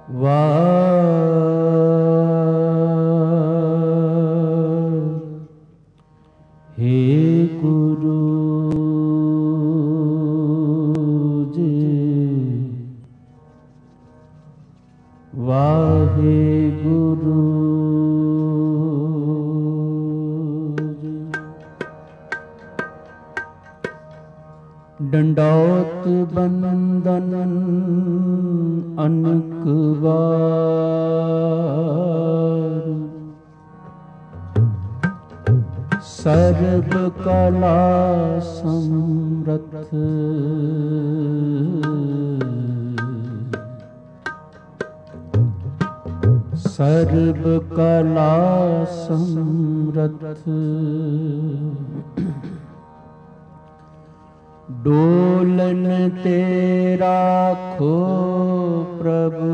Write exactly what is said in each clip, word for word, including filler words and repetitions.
ਵਾਹਿਗੁਰੂ ਜੀ, ਵਾਹਿਗੁਰੂ ਜੀ। ਡੰਡੌਤ ਬੰਦਨ ਅਨਕ ਵਾਰ, ਸਰਬ ਕਲਾ ਸਮਰੱਥ, ਸਰਬ ਕਲਾ ਸਮਰੱਥ। ਡੋਲਨ ਤੇ ਰਾਖੋ ਪ੍ਰਭੂ,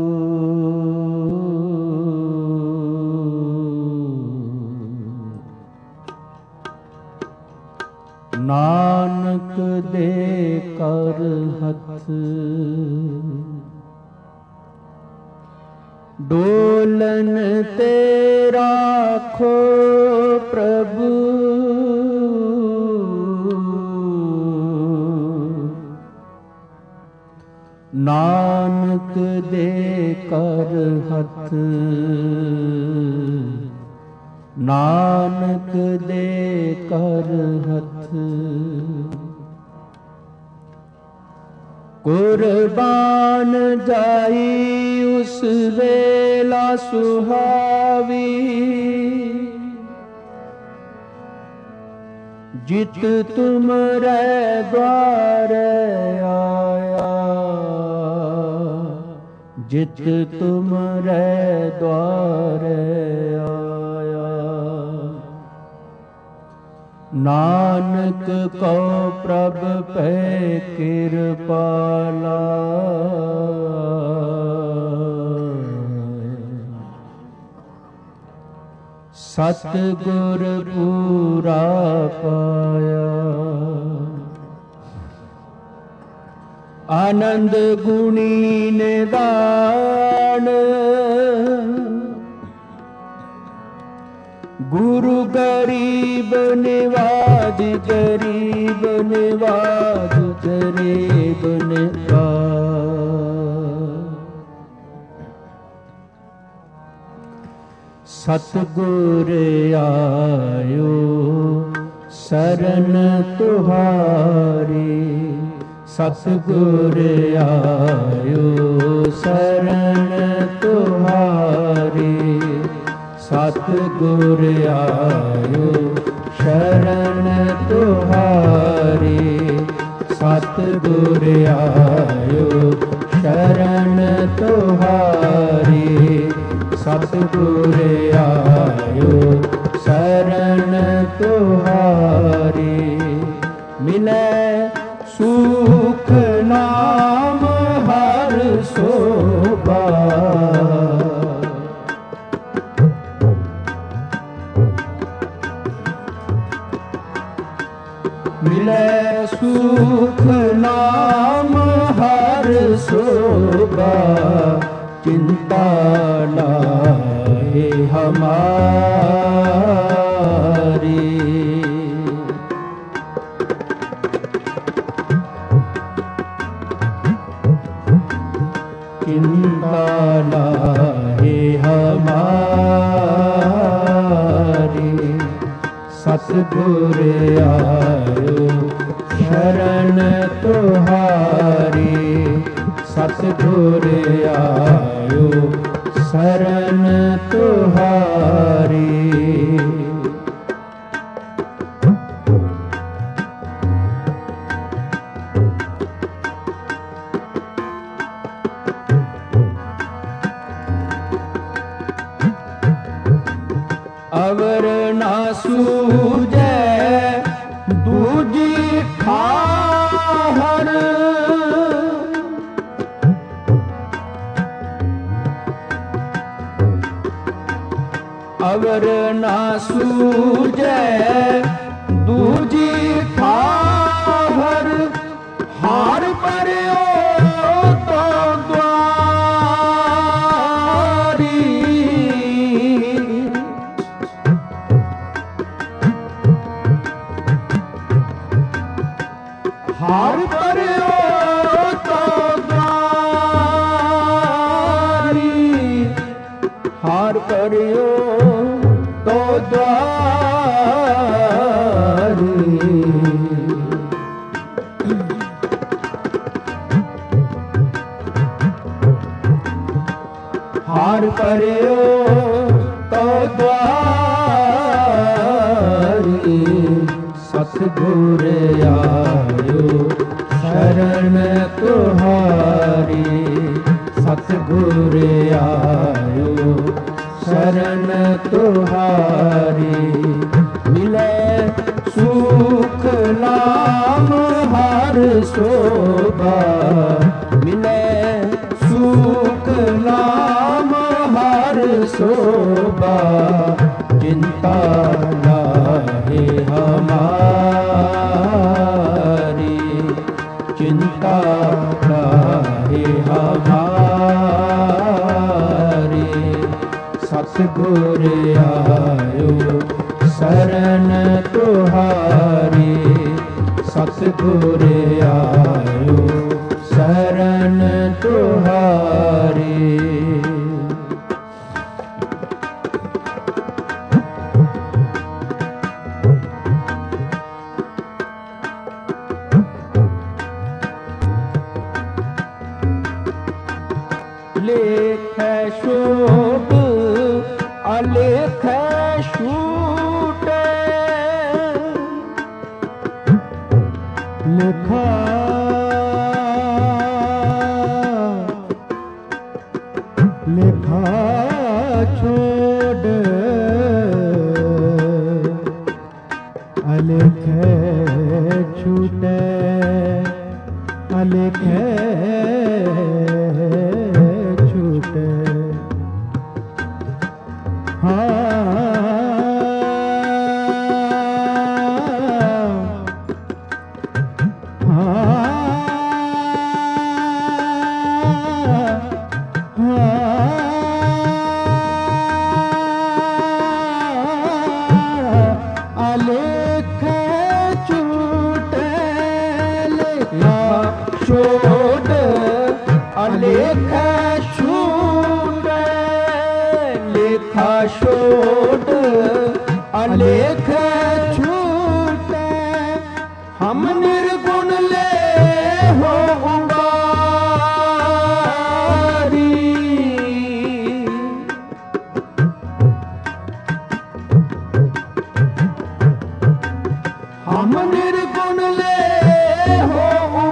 ਨਾਨਕ ਦੇ ਕਰ ਹੱਥ। ਡੋਲਨ ਤੇ ਰਾਖੋ ਪ੍ਰਭੂ, ਨਾਨਕ ਦੇ ਕਰ ਹੱਥ। ਨਾਨਕ ਦੇ ਕਰ ਹੱਥ। ਕੁਰਬਾਨ ਜਾਈ ਉਸ ਵੇਲਾ ਸੁਹਾਵੀ, ਜਿਤ ਤੁਮਰੇ ਦੁਆਰੇ ਆਇਆ, ਜਿਤ ਤੁਮਰੇ ਦੁਆਰੇ ਆਇਆ। ਨਾਨਕ ਕਉ ਪ੍ਰਭ ਪੈ ਕਿਰਪਾਲਾ, ਸਤਿਗੁਰ ਪੂਰਾ ਪਾਇਆ। ਆਨੰਦ ਗੁਣੀ ਨਿਦਾਨ, ਗੁਰੂ ਗਰੀਬ ਨਿਵਾਜ, ਗਰੀਬ ਨਿਵਾਜ, ਗਰੀਬ ਨਿਵਾਜ। ਸਤਿਗੁਰ ਆਇਓ ਸਰਨ ਤੁਹਾਰੀ, ਸਤਿਗੁਰ ਆਇਓ ਸਰਨ ਤੁਹਾਰੀ। ਸਤਿਗੁਰ ਆਇਓ ਸ਼ਰਨ ਤੁਹਾਰੀ, ਸਤਿਗੁਰ ਆਇਓ ਸ਼ਰਨ ਤੁਹਾਰੀ। ਸਤਿਗੁਰ ਆਇਓ ਸ਼ਰਨ ਤੁਹਾਰੀ। ਮਿਲੈ ਸੁਖ ਨਾਮ ਹਰ ਸੋਭਾ, ਮਿਲੈ ਸੁਖ ਨਾਮ ਹਰ ਸੋਭਾ। ਚਿੰਤਾ ਨਾਹੀ ਹਮਾਰੀ, ਚਿੰਤਾ ਨਾਹੀ ਹਮਾਰੀ। ਸਤਿਗੁਰ ਆਇਓ ਸ਼ਰਨ ਤੁਹਾਰੀ, ਸਤਿਗੁਰ ਆਇਓ ਸ਼ਰਨ ਤੁਹਾਰੀ। ਅਵਰ ਨਾ ਸੂਝੈ ਦੂਜੀ ਠਾਹਰ, ਅਵਰ ਨਾ ਸੂਝੈ ਦੂਜੀ ਠਾਹਰ। ਹਾਰ ਪਰਿਓ ਤੋ ਦੁਆਰ, करियो तो द्वारी, हार करियो तो द्वारी, सतगुर आयो शरण तुहारी, सतगुर आयो शरण तुहारी। मिले सुख नाम हर शोभा, मिले सुख नाम हर शोभा, चिंता नाहि हमारी, चिंता नाहि हमारी। सतगुर आयो शरण तुहारी, सतगुर आयो शरण तुहारी। लेख शोभ अलेख छूटे, लेखा लेखा छोड़ अलेख छूटे, अलेख छूटे। अलेख छूटे लेखा छोड़, अलेख छूटे लेखा छोड़, अलेख छूटे। हम निर्गुण ले हो उबारी, हम निर्गुण ले हो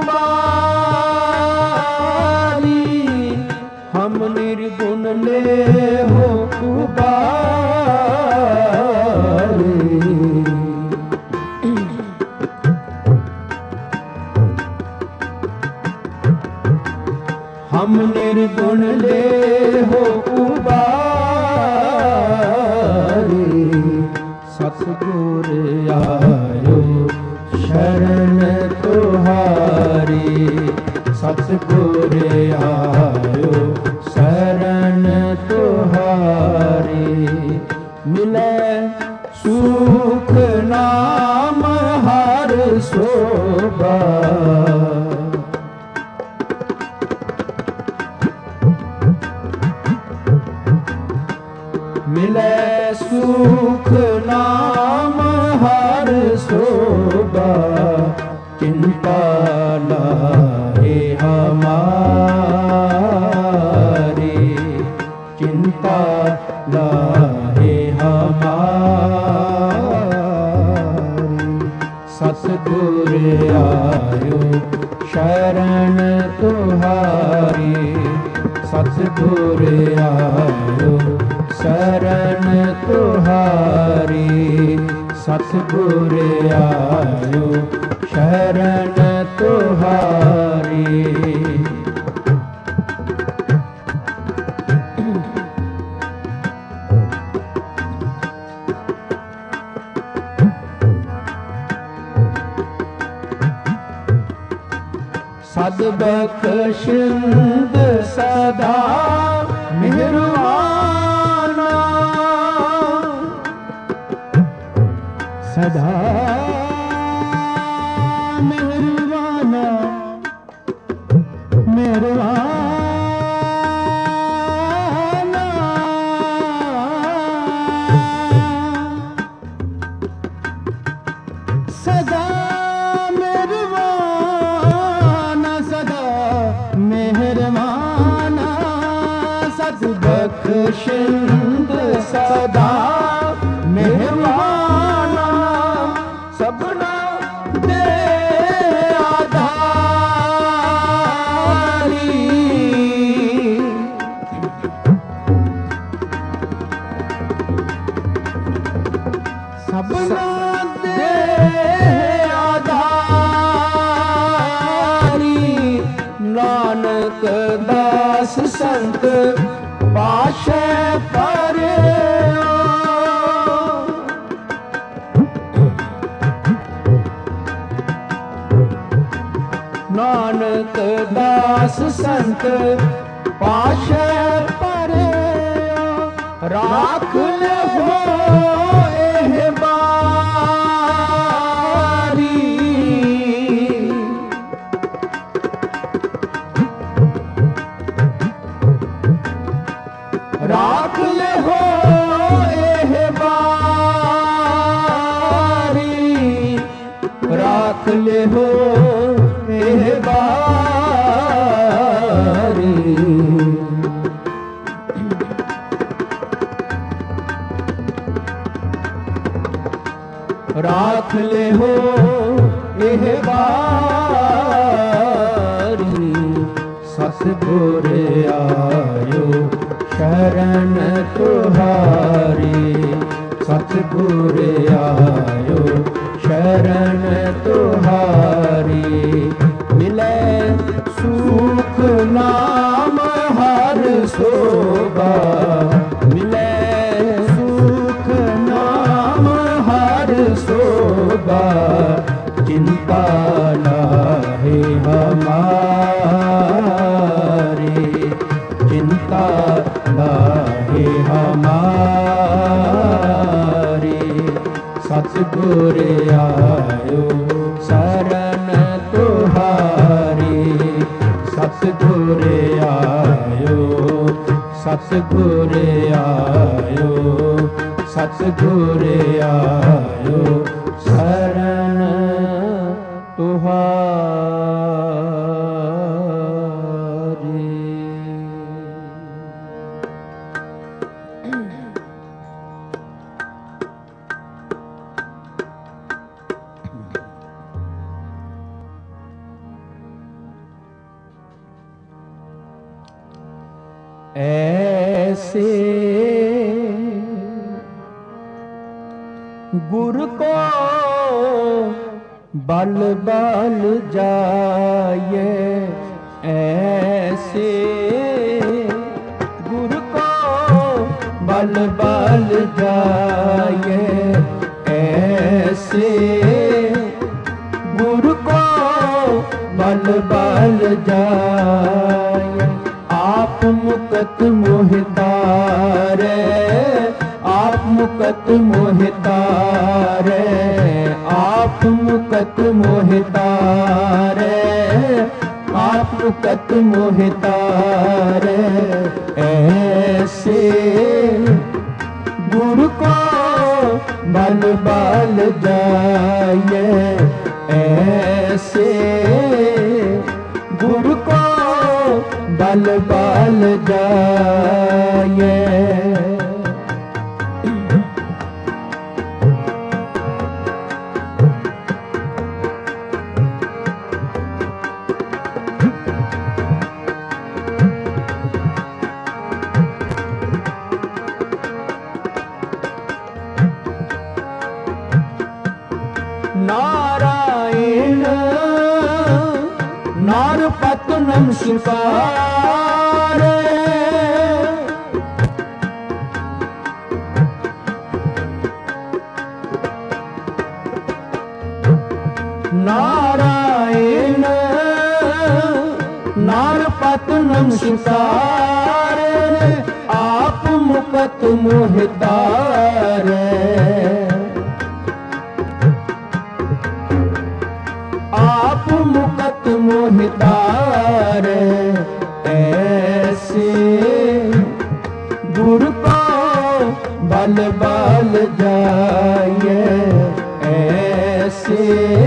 उबारी, हम निर्गुण ले हो उबारी। हम निर्गुण ले हो उबारी, सतगुर आयो शरण तुहारी, सतगुर आयो शरण तुहारी। मिले सुख नाम हर शोभा, मिले सुख नाम हर शोभा, चिंता नाहि हमारी, चिंता नाहि हमारी। सतगुर आयो शरण तुहारी, सतगुर आयो शरण तुहारी, सतगुर आयो शरण तुहारी। सद्बख्शिंद सदा मेहरबाना, सदा मेहरबाना, मेहरबाना। बख्शिंद सदा मेहरबाना सबना दे आधारी सबना दे आधारी नानक दास संत पाशे पर नानक दास संत पाशे पर राख ले हो एह बारी राख ले हो एह बारी राख ले हो एह बारी राख ले हो एह बारी सतगुर आयो शरण तुहारी सतगुर आयो शरण तुहारी मिले सुख नाम हर शोभा मिले सुख नाम हर शोभा चिंता नाहे हमारी चिंता नाहे हमारी सतगुर आयो शरण तुहारी सतगुर आयो सतगुर आयो सतगुर आयो शरण तुहारी। ऐसे गुरु को बल बल जाए ऐसे गुरु को बल बल जाए ऐसे गुरु को बल बल जाए आप मुकत मोहितारे आप मुकत मोहितारे आप मुकत मोहितारे आप मुकत मोहितारे ऐसे गुरु को बल बल जाए ऐसे गुरु को बल बल जाए नारायण नारपतनम शिकारे नारायण नारपतनम शिकारे आप मुकत मोहितारे आप मुकत मोहितारे ऐसे गुरु को बल बल जाए ऐसे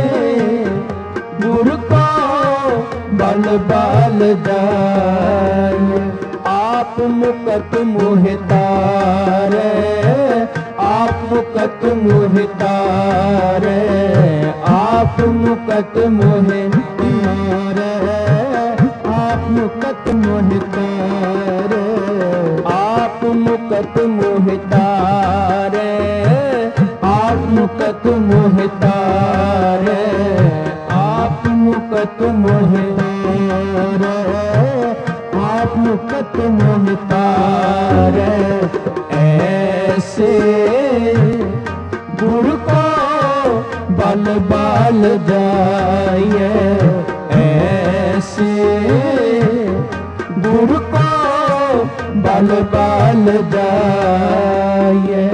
गुरु को बल बल जाए आप आप मुकत मोहि तारे, आप मुकत मोहि तारे, आप मुकत मोहि तारे, आप मुकत मोहि तारे, आप मुकत मोहि तारे, आप मुकत मोहि तारे, आप मुकत मोहि तारे, आप मुकत मोहि तारे। ऐसे गुरु को बल बाल जाइए, ऐसे गुरु को बल बाल जाइए।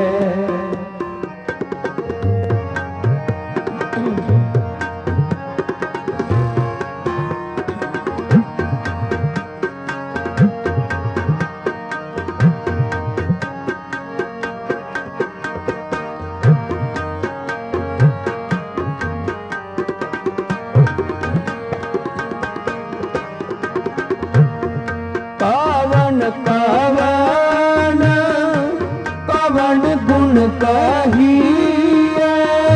कवन कवन कवन गुण कहिए,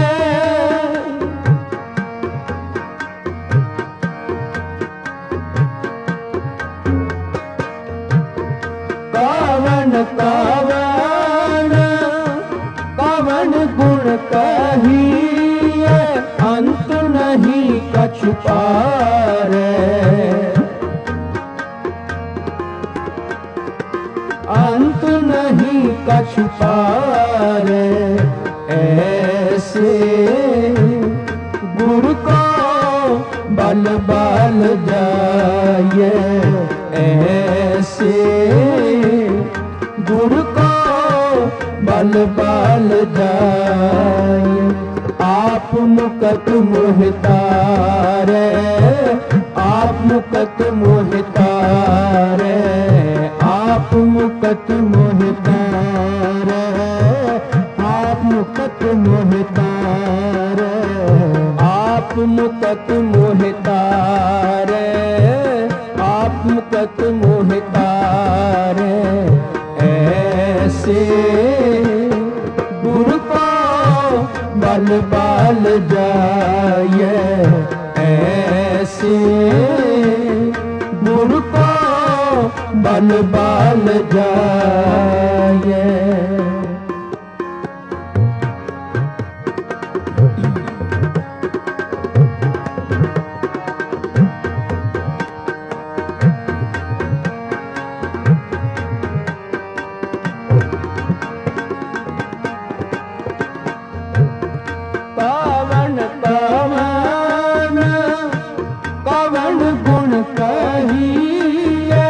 कवन कवन कवन गुण कहिए, अंत नहीं कछु पारे, अंत नहीं कछु पारे। ऐसे गुरु को बल बाल जाइए, ऐसे गुरु को बल बाल जाइए। आप मुकत मोहि तारे, आप मुकत मोहि तारे, आप मुकत मोहि तारे, आप मुकत मोहि तारे, आप मुकत मोहि तारे, आप मुकत मोहि तारे। ऐसे गुरु को बल बाल जाइए, ऐसे गुरु को बल बाल जाइए। कवन कवन कवन गुण कहिए,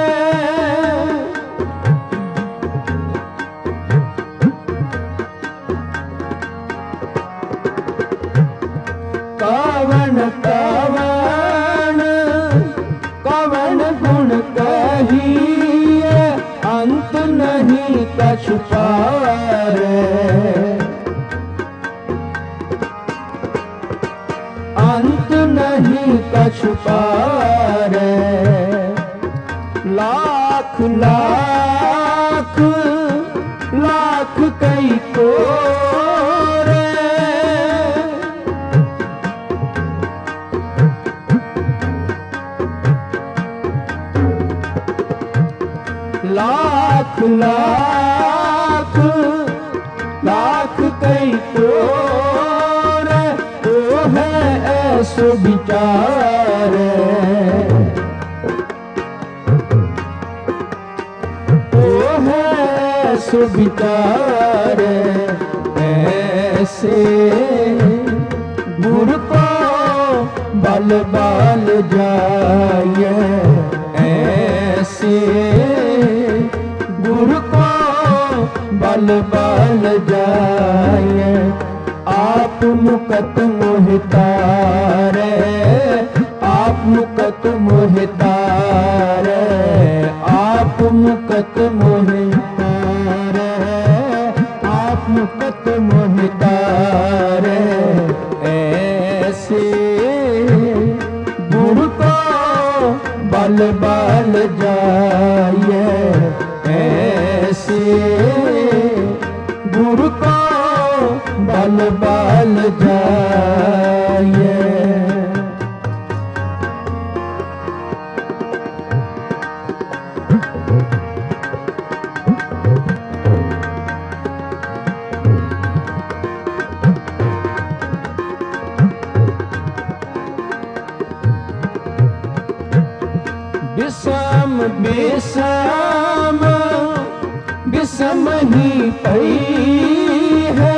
कवन कवन कवन गुण कहिए, अंत नहीं कछु पारे, अंत नहीं कछु पारे। लाख लाख लाख कई कोरे, लाख लाख लाख कई कोरे, ओ है ऐसो विचारे, ओ है ऐसो विचारे। ऐसे गुरु को बल बाल जाइए, ऐसे गुरु को बल बाल जाइए। आप मुकत मोहि तारे, आप मुकत मोहि तारे, आप मुकत मोहि तारे, आप मुकत मोहि तारे। ऐसे गुरु को बल बाल जाइए, विषम ही पई है।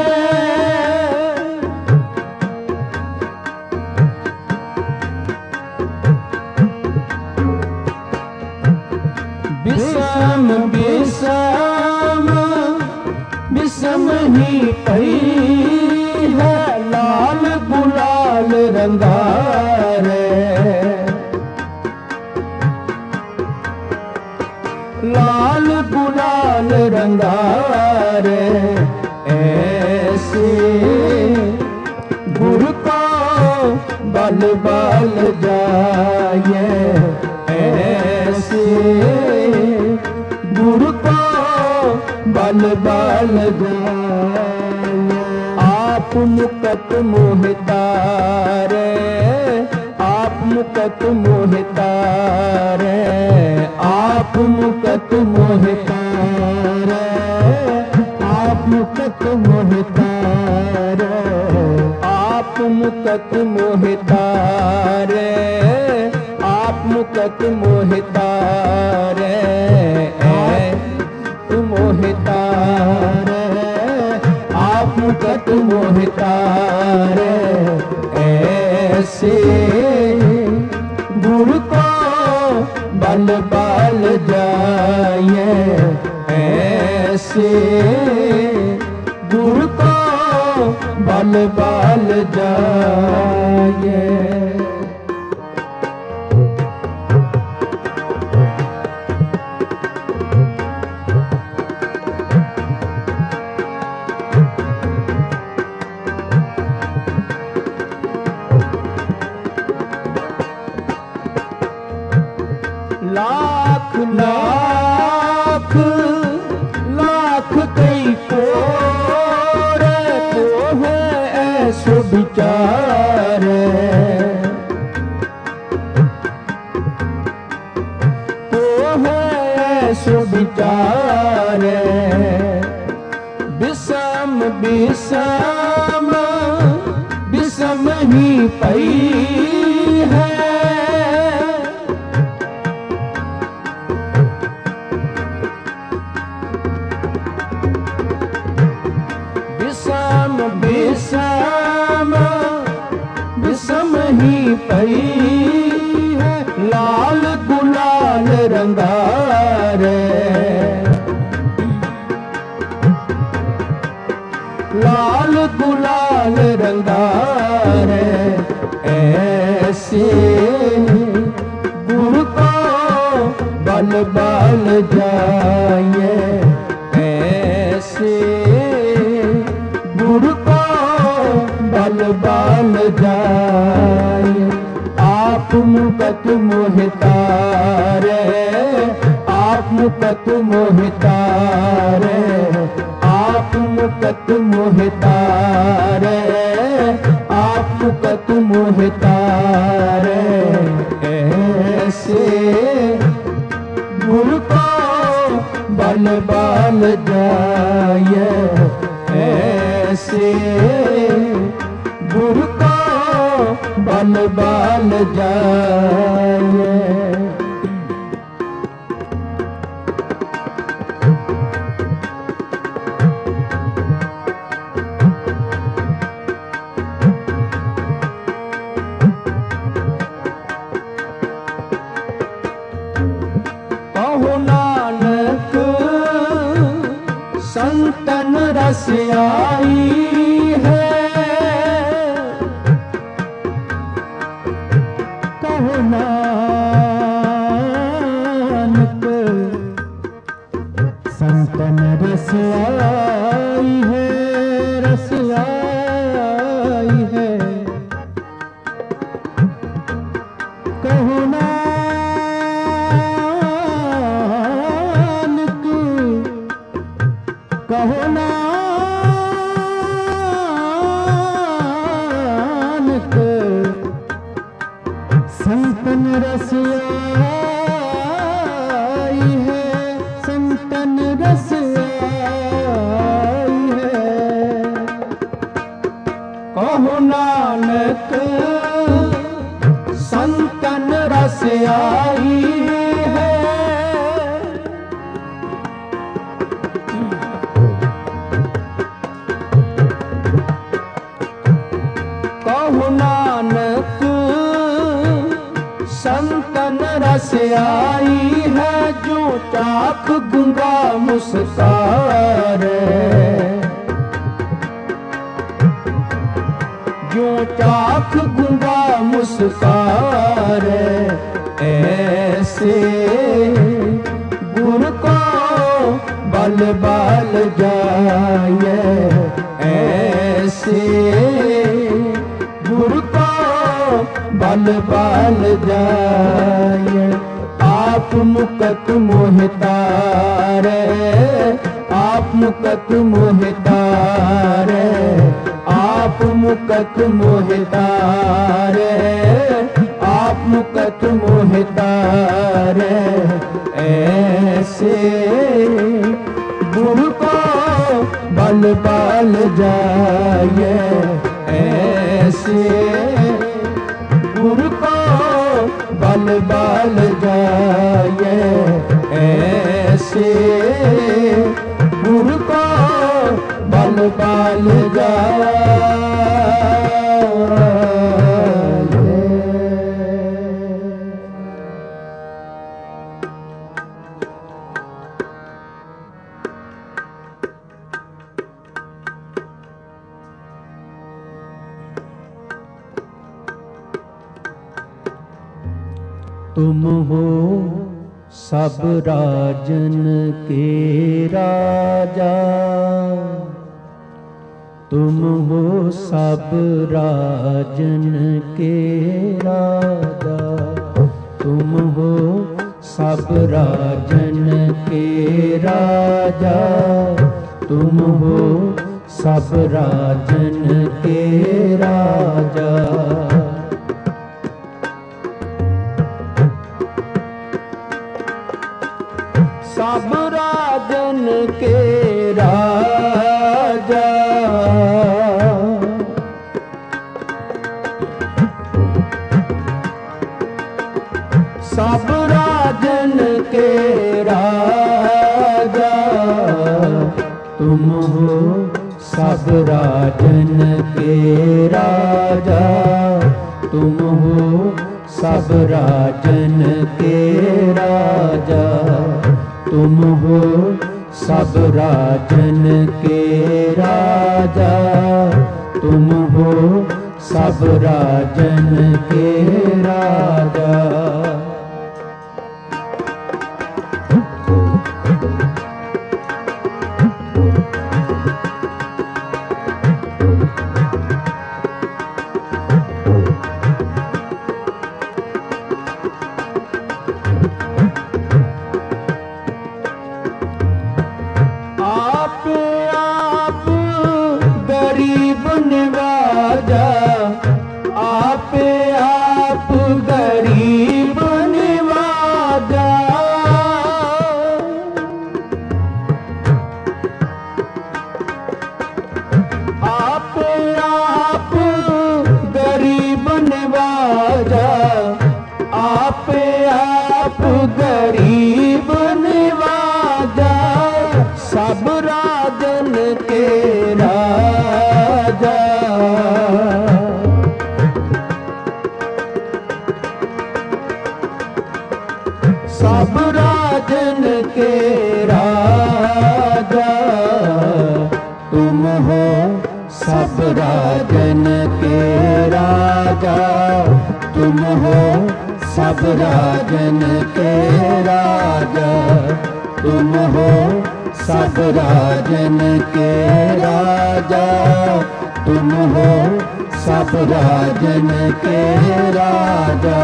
विषम विषम विषम ही पई है, लाल गुलाल रंगारे, लाल गुलाल रंगारे। ऐसे गुरु को बल बल जाए, ऐसे गुरु को बल बल जाए। आप मुकत मोहितारे, आप मुकत मोहितारे, आप मुकत मोहितारे, आप मुकत मोहितारे, आप मुकत मोहितारे, आप मुकत मोहितारे, मोहितारे, आप मुकत मोहितारे। ऐसे गुरु को बल बल जाए, ऐसे गुरु को बल बल जाए। लाख लाख लाख कई कोरे को है ऐसो विचारे, को है ऐसो विचारे। विषम विषम विषम ही पई है, विषम विषम ही पई है, लाल गुलाल रंगारे, लाल गुलाल रंगारे। ऐसे गुरु को बल बल जाए, ऐसे गुरु को बल बल जाए। आप मुकत मोहितारे, आप मुकत मोहितारे, आप मुकत मोहितारे, आप मुकत मोहितारे। ऐसे गुरु को बल बल जाए, ऐसे गुरु को बल बल जाए। कहो नानक संतन रस आई है, कहो नानक संतन रस आई है, रस आई है। कहो नानक, कहो नानक रस आई है जो चाख गूंगा मुस्कारे, जो चाख गूंगा मुस्कारे, ऐसे गुर को बल बल जाए, ऐसे गुर को बल बल जाए। आप मुकत मोहितारे, आप मुकत मोहितारे, आप मुकत मोहितारे, आप मुकत मोहितारे, ऐसे गुरु को बल बल जाए, ऐसे गुरु को बल बल जाए, ऐसे गुरु को बल बल जाए। तुम हो सब राजन के राजा, तुम हो सब राजन के राजा, तुम हो सब राजन के राजा, तुम हो सब राजन के राजा। सब राजन के राजा, सब राजन के राजा, तुम हो सब राजन के राजा, तुम हो सब राजन के राजा, तुम हो सब राजन के राजा, तुम हो सब राजन के राजा। नवाजा, आप आप गरीब नवाजा, आप आप गरीब नवाजा, आप आप गरीब नवाजा। सब राजन के राजा, सब राजन के राजा, तुम हो सब राजन के राजा, तुम हो सब राजन के राजा, तुम हो सब राजन के राजा, तुम हो सब राजन के राजा।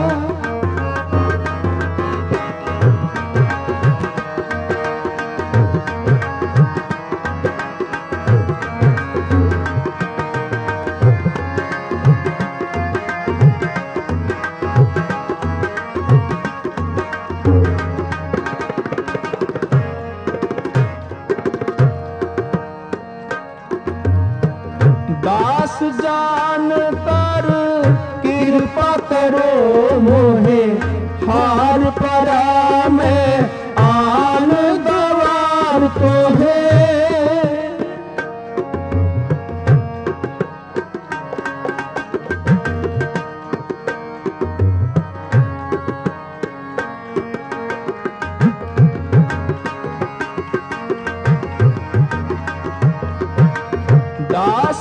दास जान कर कृपा करो मोहे, हार परा में आन गवार तो है।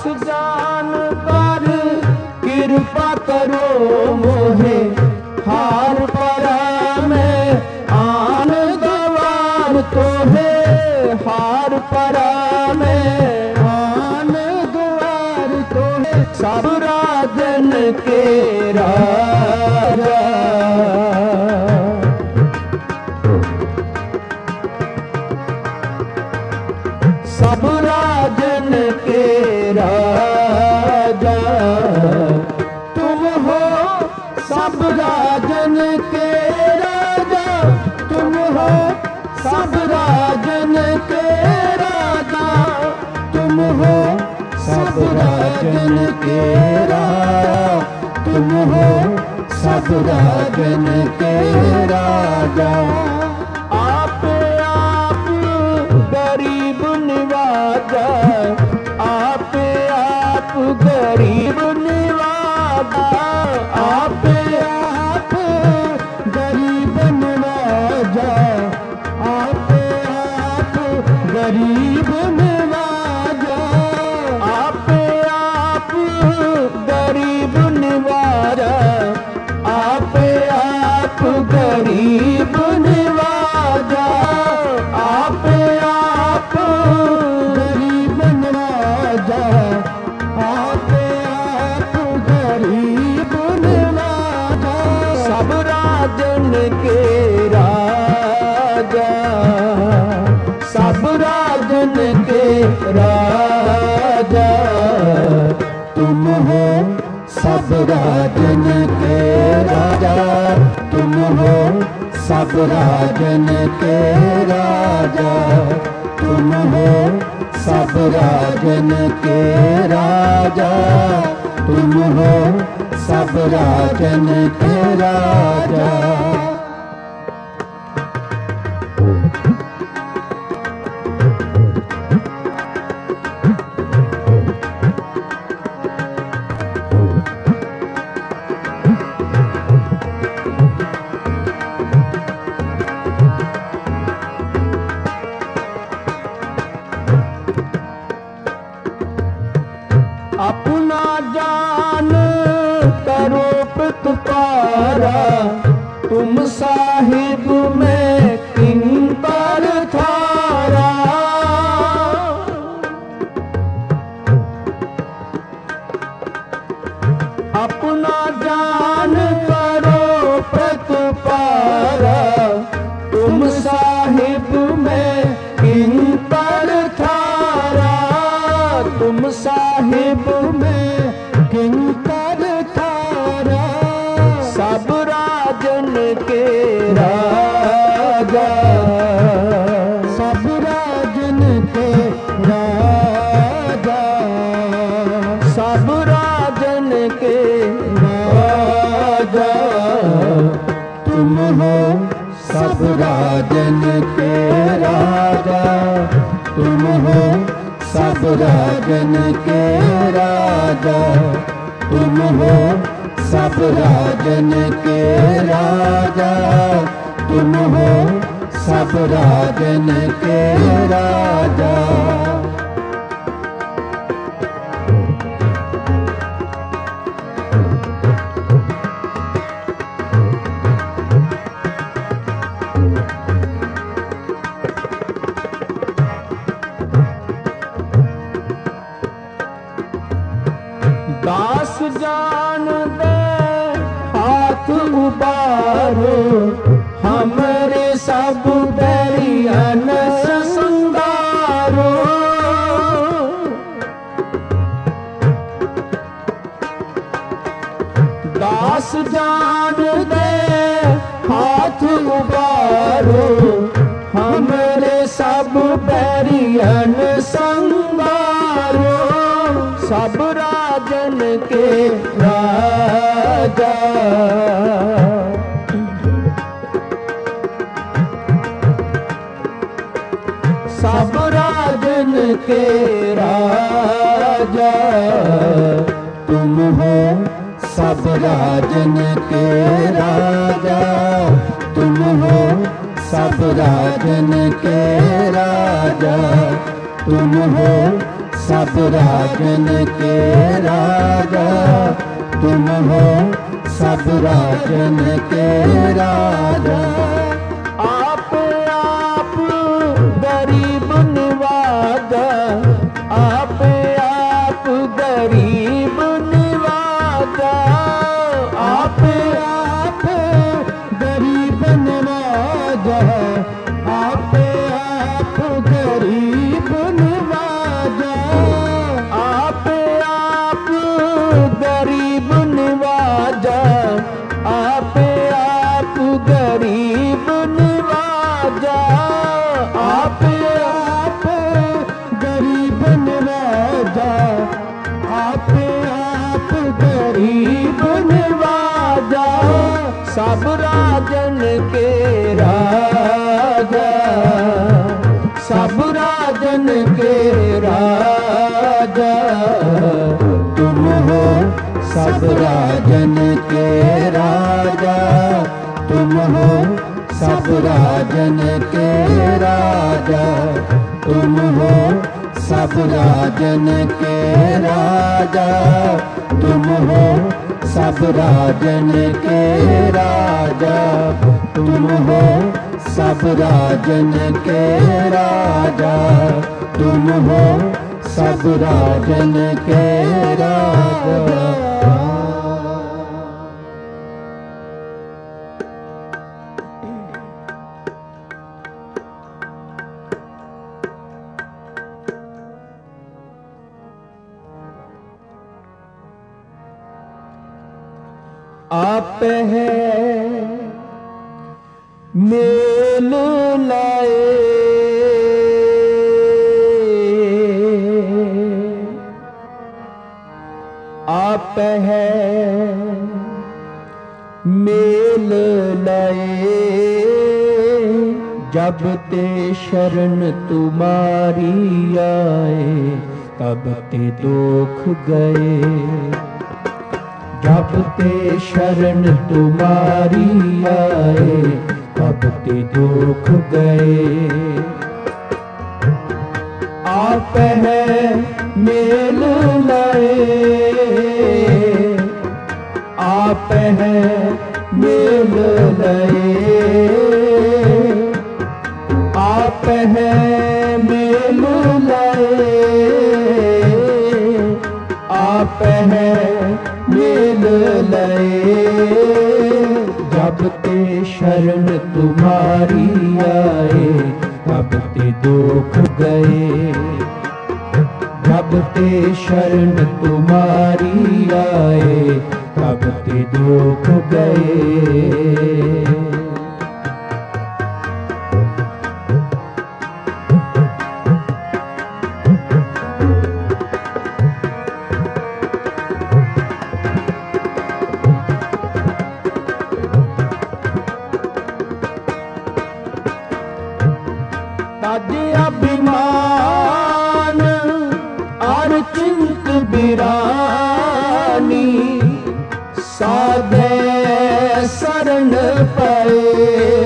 दास जान कर कृपा करो मोहे हार परा में आन द्वार तो है हार परा में आन द्वार तो है सब राजन के राजा सब राजन के राजा तुम हो सब राजन के राजा तुम हो सब राजन के राजा तुम हो सब राजन के राजा तुम हो सब राजन के राजा आप आप गरीब निवाजा आप आप गरीब निवाजा आप आप गरीब निवाजा आप आप गरीब निवाजा आप आप गरीब निवाजा आप आप गरीब निवाजा आप आप गरीब निवाजा आप आप गरीब निवाजा सब राजन के राजा सब राजन के राजा तुम हो सब राजन के राजा तुम हो सब राजन के राजा तुम हो सब राजन के राजा तुम हो सब राजन के राजा अपना जान करो प्रतिपारा तुम साहिब में किंकर थारा अपना जान करो प्रतिपारा तुम साहिब में किंकर थारा तुम साहिब में किंकर थारा सब राजन के राजा सब राजन के राजा सब राजन के राजा तुम हो सब राजन के राजा तुम हो सब राजन के राजा तुम हो सब राजन के राजा तुम हो सब राजन के राजा दास जान दे हाथ उबारो हमरे सब दरियन संगारो दास जान दे हाथ उबारो हमरे सब दरियन संगारो सब राजन के राजा सब राजन के राजा तुम हो सब राजन के राजा तुम हो सब राजन के राजा तुम हो सब राजन के राजा तुम हो, सब राजन के राजा। आप आप गरीब निवाजा, आप आप गरीब निवाजा, आप आप गरीब निवाजा, आप आप गरीब निवाजा, आप आप गरीब निवाजा, आप आप गरीब निवाजा, आप आप गरीब निवाजा, आप आप गरीब निवाजा। सब राजन के राजा, सब राजन के राजा तुम हो, सब राजन के राजा तुम हो, सब राजन के राजा तुम हो, सब राजन के राजा तुम हो, सब राजन के राजा तुम हो, सब राजन के राजा तुम हो, सब राजन के राजा। आप है मेल लाए, आप है मेल लाए, जब ते शरण तुम्हारी आए तब ते दुख गए, जब ते शरण तुम्हारी आए तब ते दुख गए। आप है मेल लाए, आप है मेल लाए, आप है मेल लाए, आप है मेल लाए, जब ते शरण तुम्हारी आए तब ते दुख गए, जब ते शरण तुम्हारी आए तब ते दुख गए। तज अभिमान और चिंत बिरानी, साधे शरण पाए,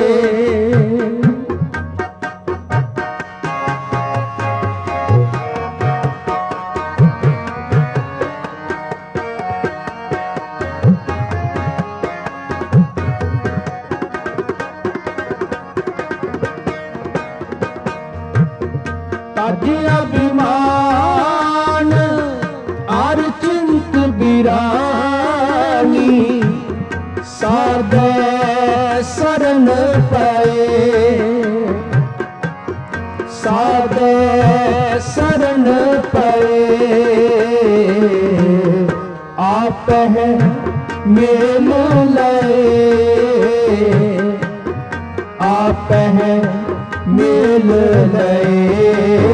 तज अभिमान और चिंत बिरानी, साधे शरण पाए, साधे शरण पाए। आप है मेल लाए, आप है मेल लाए,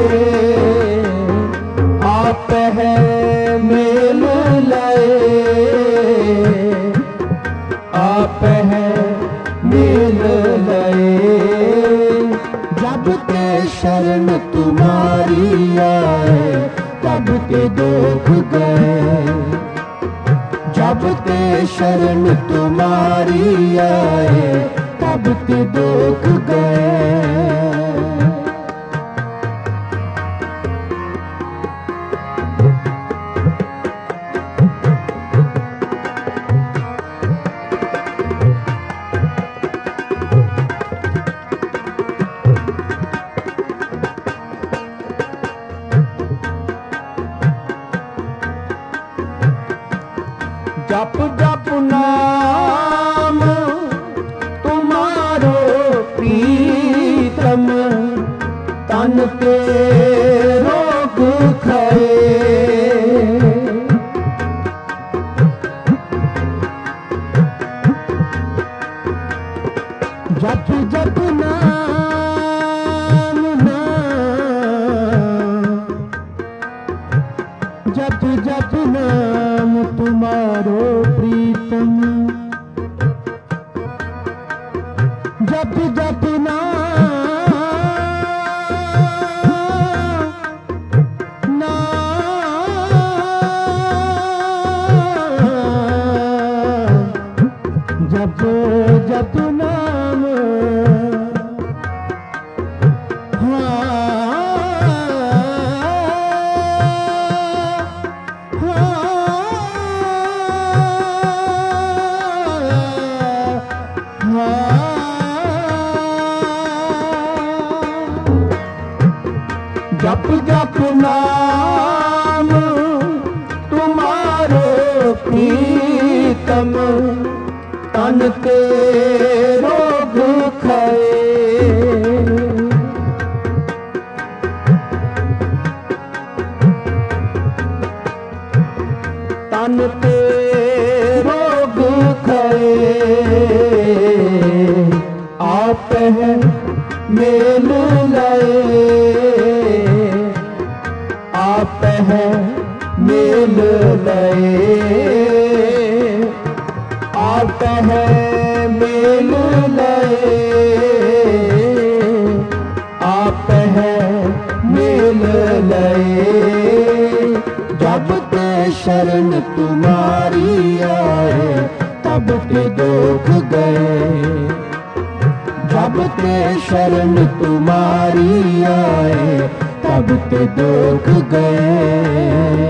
आप है मेल लाए, आप है मेल लाए, जब ते शरण तुम्हारी आए तब ते दुख गए, जब ते शरण तुम्हारी आए तब ते दुख गए। जप जप नाम तुम्हारो प्रीतम, तन के रोग खरे। जप जप नाम नाम, जप जप नाम तुम्हारो प्रीतम, जप जप नाम नाम, जप जप नाम। जप जप नाम तुम्हारो प्रीतम, तन के रोग खरे। तन के रोग खरे, आप है मेल लए, आप है मेल लए, आप है मेल लए, आप है मेल लए। जब ते शरण तुम्हारी आए तब ते दुख गए, जब ते शरण तुम्हारी आए तब ते दुख गए।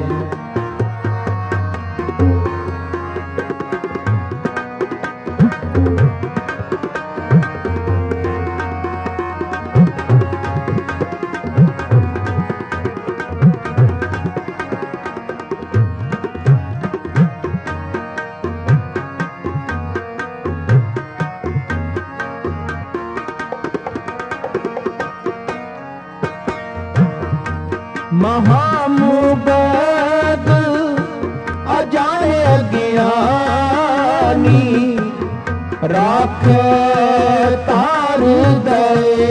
महामुबैद अजाए अज्ञानी, राखे तार दए,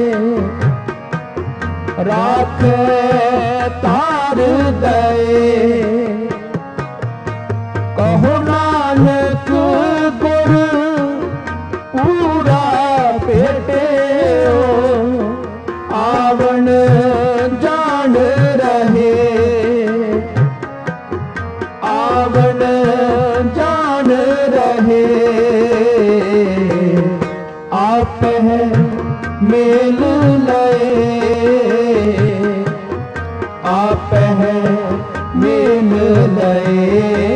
राखे तार दए। कहो नानक गुर पूरा पेटे हो, आवण जान रहे, आवण जान रहे। आप है मेल लए, आप है मेल लए,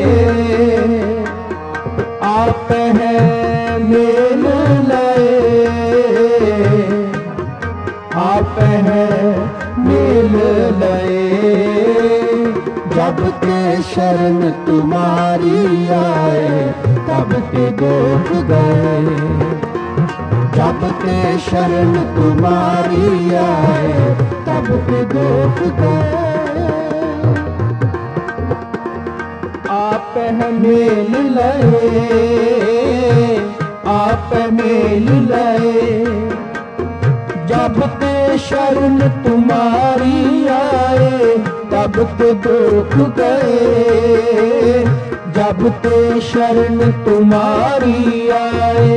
आप है मेल लए, आप है मेल लए। जब ते शरण तुम्हारी आए तब ते दुख गए, जब ते शरण तुम्हारी आए तब ते दुख गए। आप है मेल लए, आप मेल लए। जब ते शरण तुम्हारी आए तब ते दुख गए, जब ते शरण तुम्हारी आए।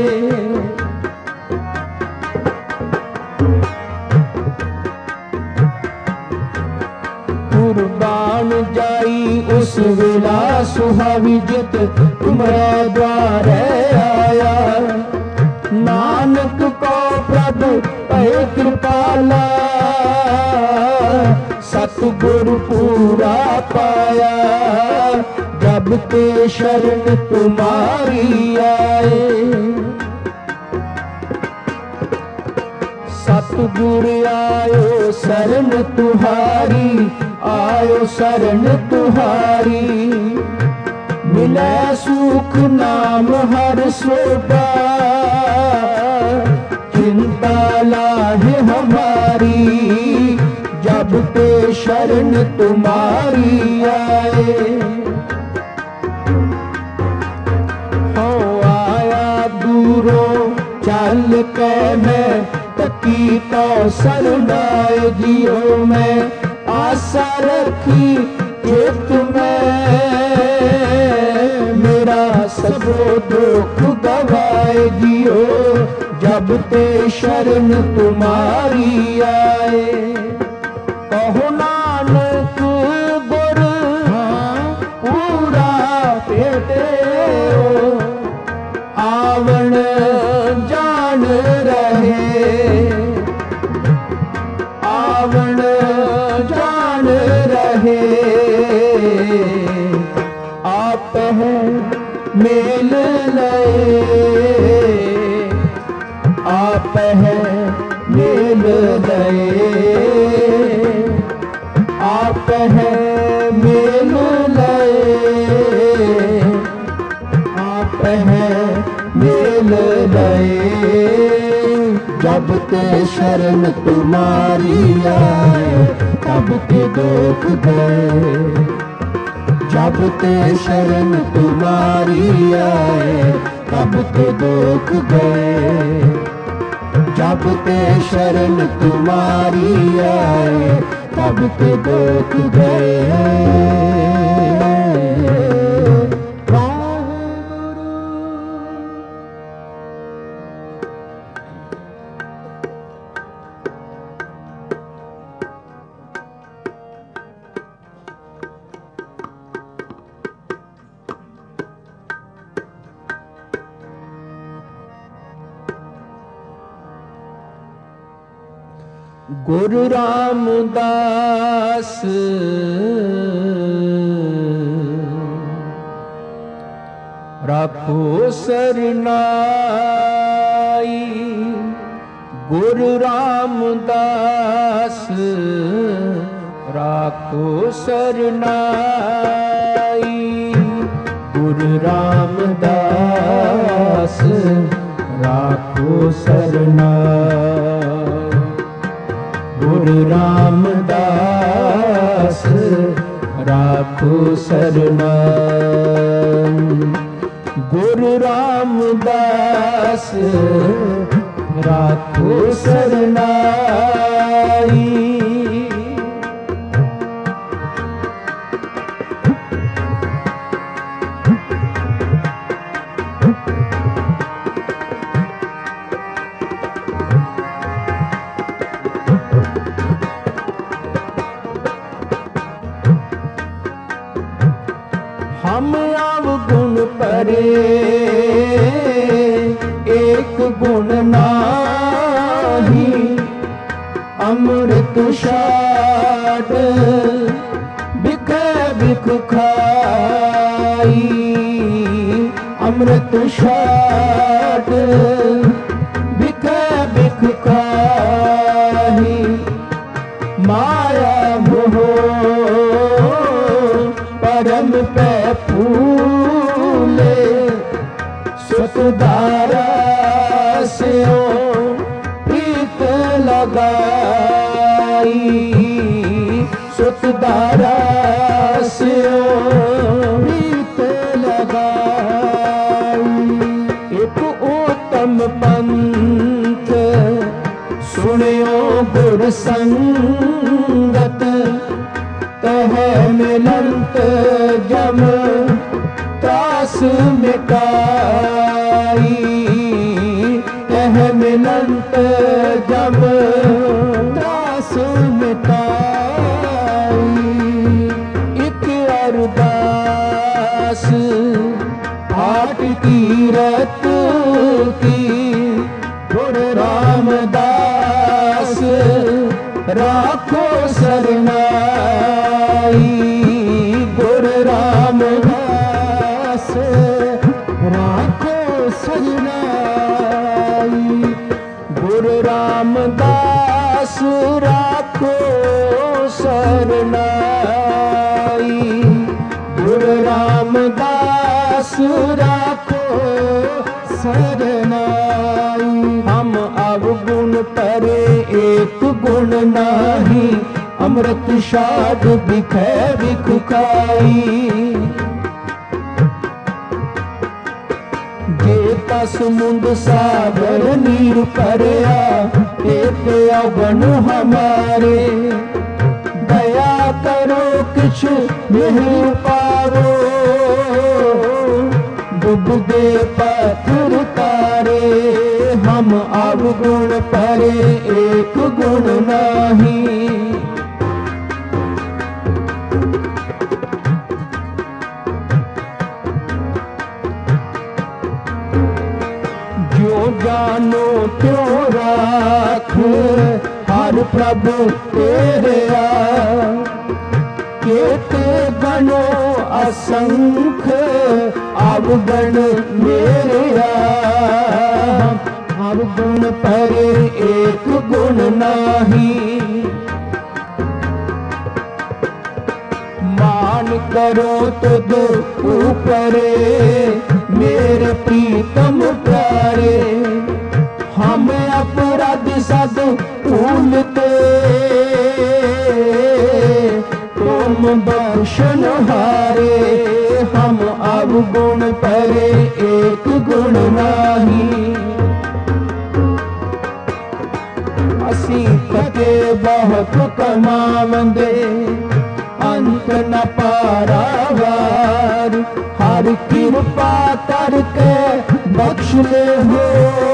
कुर्बान जाई उस वेला सुहावी जित तुम्हारा द्वार आया। नानक को प्रभु पै कृपाला, सतगुरु पूरा पाया। जब ते शरण तुम्हारी आए, सतगुरु आयो शरण तुम्हारी, आयो शरण तुम्हारी। बिन मिले सुख नाम हर सोटा, चिंता लाहे हमारी जब ते शरण तुम्हारी आए। हो आया दूरों चल के मैं तकी तो सरनाए जियो मैं, आशा रखी चित में मेरा सबो दुख गवाए जियो जब ते शरण तुम्हारी आए। कहो नानक गुर पूरा भेटे आवण जान रहे, आवण जान रहे आप है मेल लए, आप है मेल लए, आप है मेल लए, आप है मेल लए जब ते शरण तुम्हारी आए तब ते दुख गए, जब ते शरण तुम्हारी आए तब ते दुख गए, जब ते शरण तुम्हारी आए तब ते दुख गए। गुरु रामदास राखो सरनाई, गुरु रामदास राखो सरनाई, गुरु रामदास राखो सरनाई, गुरु रामदास राखो सरनाई, गुरु रामदास राखो सरनाई। हम अवगुण परे एक गुण नाही, अमृत छाड़ बिखे बिख खाई, अमृत छाड़ बिखे बिख खाई, माया मोह परम पे फूले सुतधारा से प्रीत लगाई, सुतधारा से प्रीत लगाई। एक उत्तम पंथ सुनियो गुर संगत, तह मिलंत जम त्रास मिटाई, तह मिलंत जम त्रास मिटाई। एक अरदास आठ तीरथ की गुरु रामदास राखो सरनाई, गुरु रामदास राखो सरनाई, गुरु रामदास राखो सरनाई, गुरु रामदास दास राखो सरनाई। हम अवगुण परे एक गुण नाही, अमृत शाद बिखै बिखु खाई। जेता समुंद सागर नीर परया, एक अवगुण हमारे। दया करो किछ नहीं पावो, डूबदे पत्थर तारे। हम अवगुण परे एक गुण नाही। जो जानो त्यों राख, हर प्रभु तेरे आ। केते गणो असंख, अवगुण मेरे आ। अवगुण परे एक गुण नाही। मान करो तुद ऊपरे, मेरे प्रीतम प्यारे। हम अपराध सद भूलते, तुम बख्शन हारे। हम अवगुण परे एक गुण नाही। असी थके बहुत कमावंदे, अंत न पारावार। हर कृपा करके बख्श ले हो,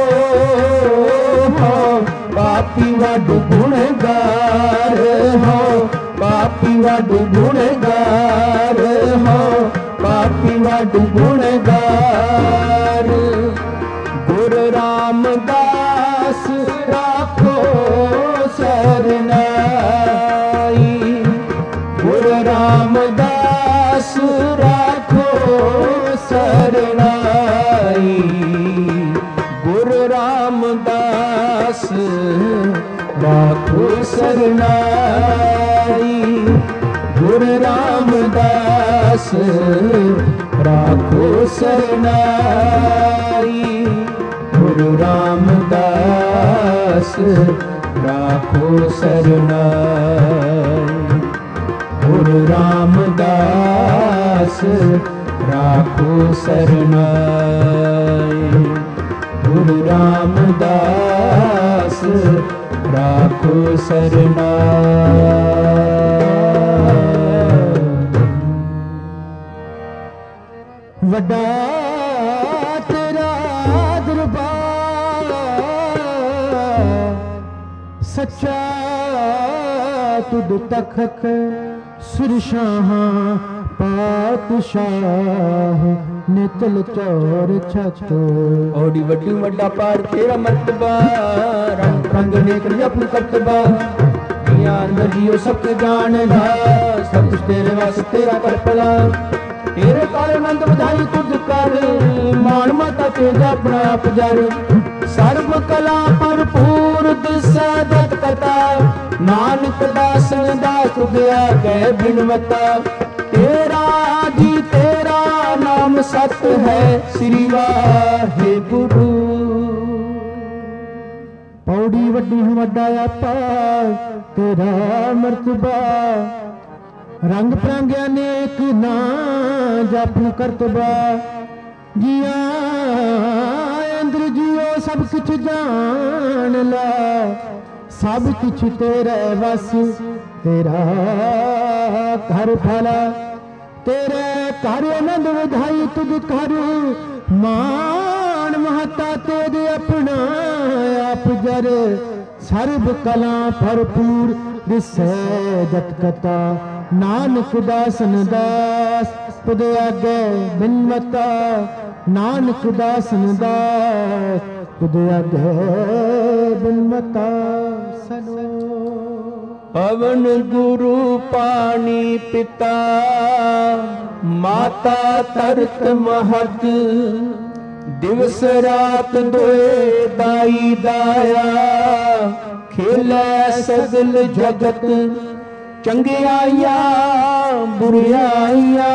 पापी वड गुणगार हो। पापी वड गुणगार हो, पापी वड गुणगार। गुरु रामदास राखो सरनाई। गुरु रामदास राखो सरनाई। गुरु रामदास राखो सरनाई। गुरु रामदास राखो सरनाई। गुरु रामदास राखो सरनाई। गुरु रामदास राखो सरनाई। गुरु रामदास राखो सरनाई। वड्डा तेरा दरबार, सच्चा तुद तखत। सुरशाह पातशाह नितल चौर छत। ओडी वड्डी वड्डा पार तेरा मर्तबा, रंग रंग नेक अपनी करतबा। ज्ञान जियो सब जान ला, सब कुछ तेरे वास्ते तेरा कर पला। तेरे कार आनंद बधाई तुझ कर, मान माता तेजा अपना आप जर। सर्व कला भरपूर दिसै दत कथा, नानक दासन दास गया कह बिनवता। तेरा जी तेरा नाम सत्य है, श्री वाहेगुरु। पौड़ी वड्डी वड्डा आपा तेरा मर्तबा। रंग प्रांग्या नेक ना जपन करतबा। जिया इंद्र जियो सब कुछ जान ला, सब कुछ तेरे वस। तेरा घर भला, तेरे घर आनंद विधाई तुझ कर। मान महता तेरे अपना आप जर। सर्व कला भरपूर दिसै जत कथा, नानक दासन दास तुद आगे बिनवता। नानक दासन दास तुद आगे बिनवता। सनो पवन गुरु पानी पिता, माता तरत महत। दिवस रात दोए दाई दाया, खेलै सगल जगत। ਚੰਗਿਆਈਆਂ ਬੁਰਿਆਈਆਂ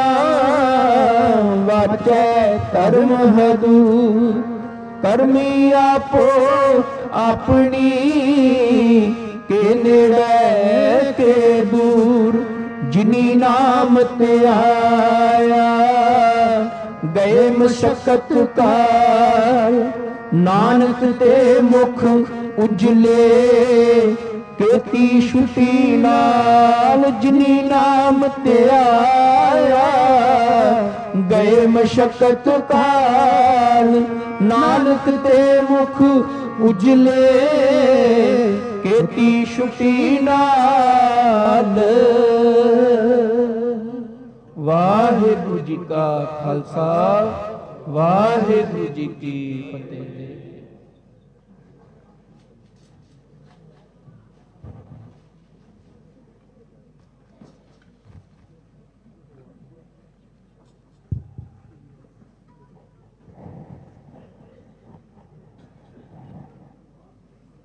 ਵਾਚੈ ਧਰਮ ਹਦੂਰ। ਕਰਮੀ ਆਪੋ ਆਪਣੀ ਕੇ ਨੇੜੇ ਕੇ ਦੂਰ। ਜਿਨੀ ਨਾਮ ਤੇ ਆਇਆ ਗਏ ਮਸ਼ਕਤ ਕਾਲ। ਨਾਨਕ ਤੇ ਮੁਖ ਉਜਲੇ ਕੀਤੀ ਛੁਟੀ ਨਾਲ। ਜਿਨੀ ਨਾਮ ਤੇ ਆਇਆ ਗਏ ਮਸ਼ਕਤ ਕਾਲ। ਨਾਨਕ ਤੇ ਮੁਖ ਉਜਲੇ ਕੀਤੀ ਛੁਟੀ ਨਾਲ। ਵਾਹਿਗੁਰੂ ਜੀ ਕਾ ਖਾਲਸਾ, ਵਾਹਿਗੁਰੂ ਜੀ ਕੀ ਫਤਿਹ।